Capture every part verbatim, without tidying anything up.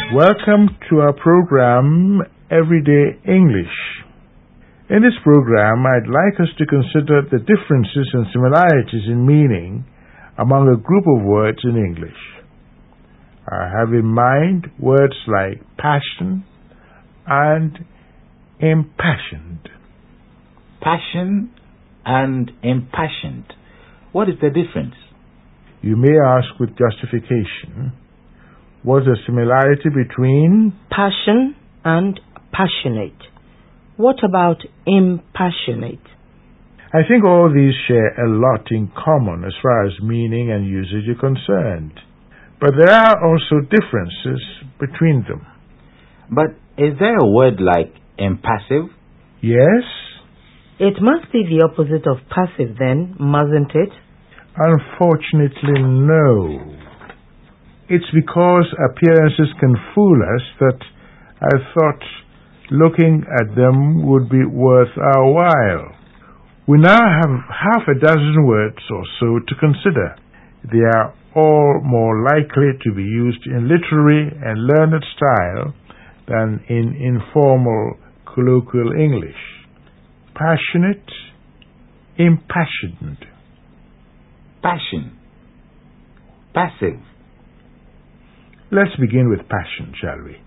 Welcome to our program, Everyday English. In this program, I'd like us to consider the differences and similarities in meaning among a group of words in English. I have in mind words like passion and impassioned. Passion and impassioned. What is the difference? You may ask with justification, what's the similarity between passion and passionate? What about impassionate? I think all these share a lot in common as far as meaning and usage are concerned. But there are also differences between them. But is there a word like impassive? Yes. It must be the opposite of passive then, mustn't it? Unfortunately, no. It's because appearances can fool us that I thought looking at them would be worth our while. We now have half a dozen words or so to consider. They are all more likely to be used in literary and learned style than in informal colloquial English. Passionate, impassioned. Passion. Passive. Let's begin with passion, shall we?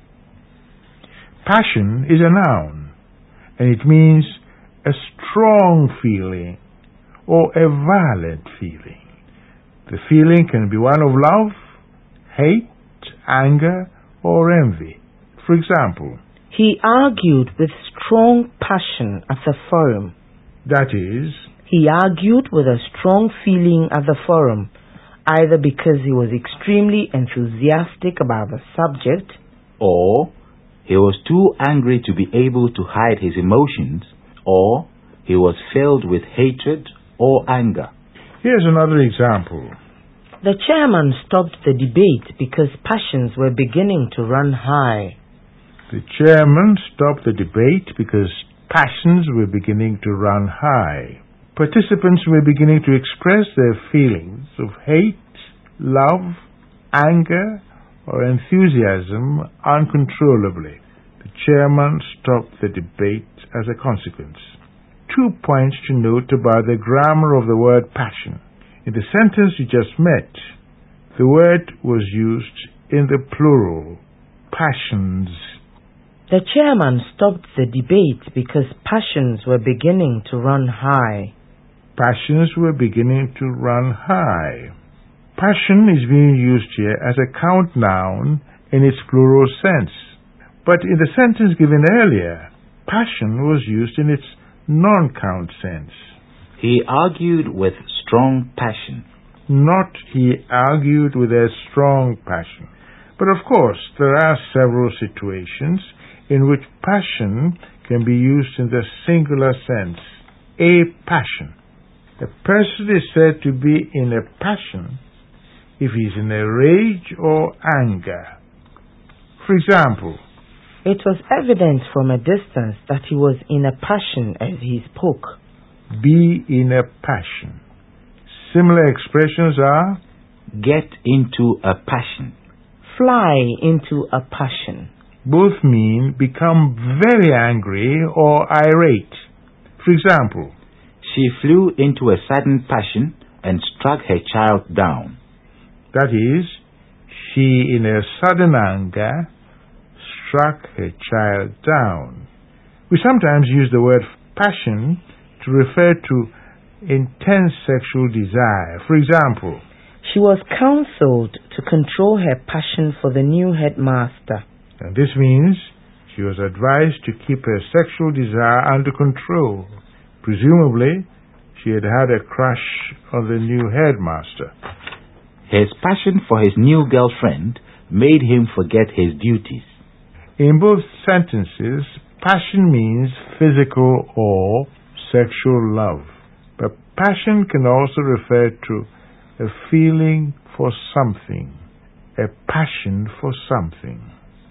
Passion is a noun, and it means a strong feeling or a violent feeling. The feeling can be one of love, hate, anger, or envy. For example, he argued with strong passion at the forum. That is, he argued with a strong feeling at the forum, either because he was extremely enthusiastic about the subject, or he was too angry to be able to hide his emotions, or he was filled with hatred or anger. Here's another example. The chairman stopped the debate because passions were beginning to run high. The chairman stopped the debate because passions were beginning to run high. Participants were beginning to express their feelings of hate, love, anger, or enthusiasm uncontrollably. The chairman stopped the debate as a consequence. Two points to note about the grammar of the word passion. In the sentence you just met, the word was used in the plural, passions. The chairman stopped the debate because passions were beginning to run high. Passions were beginning to run high. Passion is being used here as a count noun in its plural sense. But in the sentence given earlier, passion was used in its non-count sense. He argued with strong passion. Not he argued with a strong passion. But of course, there are several situations in which passion can be used in the singular sense. A passion. A person is said to be in a passion if he is in a rage or anger. For example, it was evident from a distance that he was in a passion as he spoke. Be in a passion. Similar expressions are get into a passion, fly into a passion. Both mean become very angry or irate. For example, she flew into a sudden passion and struck her child down. That is, she in a sudden anger struck her child down. We sometimes use the word passion to refer to intense sexual desire. For example, she was counseled to control her passion for the new headmaster. And this means she was advised to keep her sexual desire under control. Presumably, she had had a crush on the new headmaster. His passion for his new girlfriend made him forget his duties. In both sentences, passion means physical or sexual love. But passion can also refer to a feeling for something, a passion for something.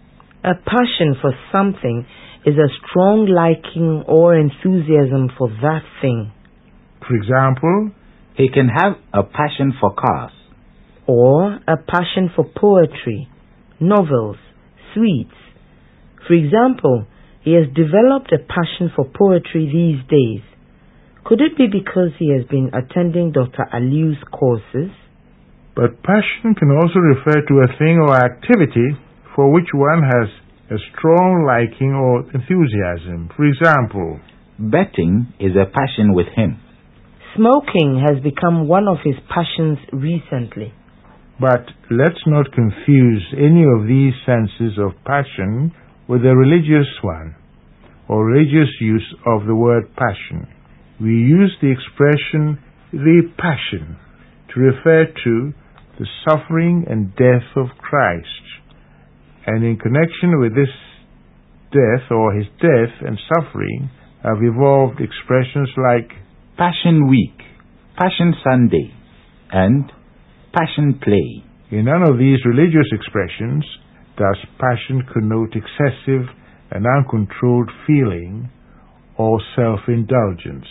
A passion for something is a strong liking or enthusiasm for that thing. For example, he can have a passion for cars, or a passion for poetry, novels, sweets. For example, he has developed a passion for poetry these days. Could it be because he has been attending Doctor Aliu's courses? But passion can also refer to a thing or activity for which one has a strong liking or enthusiasm. For example, betting is a passion with him. Smoking has become one of his passions recently. But let's not confuse any of these senses of passion with a religious one, or religious use of the word passion. We use the expression the passion to refer to the suffering and death of Christ. And in connection with this death, or his death and suffering, have evolved expressions like Passion Week, Passion Sunday, and Passion Play. In none of these religious expressions does passion connote excessive and uncontrolled feeling or self-indulgence.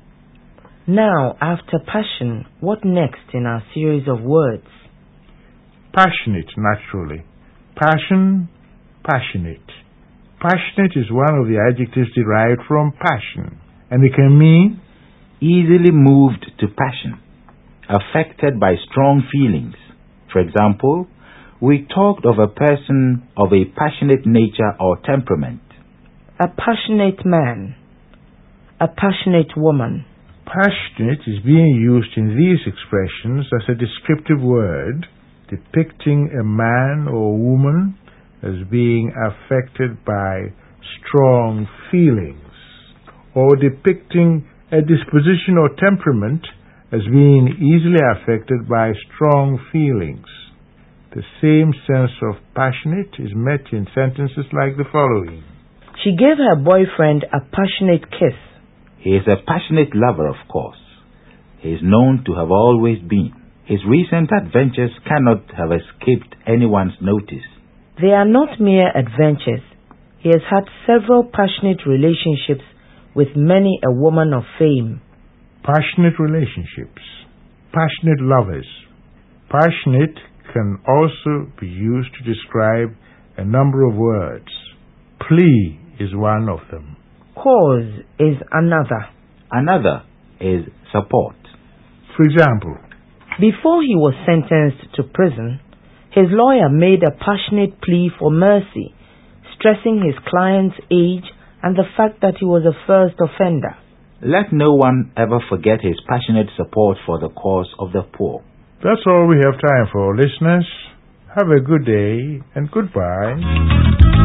Now, after passion, what next in our series of words? Passionate, naturally. Passion, passionate. Passionate is one of the adjectives derived from passion, and it can mean easily moved to passion, affected by strong feelings. For example, we talked of a person of a passionate nature or temperament. A passionate man. A passionate woman. Passionate is being used in these expressions as a descriptive word depicting a man or woman as being affected by strong feelings, or depicting a disposition or temperament as being easily affected by strong feelings. The same sense of passionate is met in sentences like the following. She gave her boyfriend a passionate kiss. He is a passionate lover, of course. He is known to have always been. His recent adventures cannot have escaped anyone's notice. They are not mere adventures. He has had several passionate relationships with many a woman of fame. Passionate relationships. Passionate lovers. Passionate can also be used to describe a number of words. Plea is one of them. Cause is another. Another is support. For example, before he was sentenced to prison, his lawyer made a passionate plea for mercy, stressing his client's age and the fact that he was a first offender. Let no one ever forget his passionate support for the cause of the poor. That's all we have time for, listeners. Have a good day and goodbye.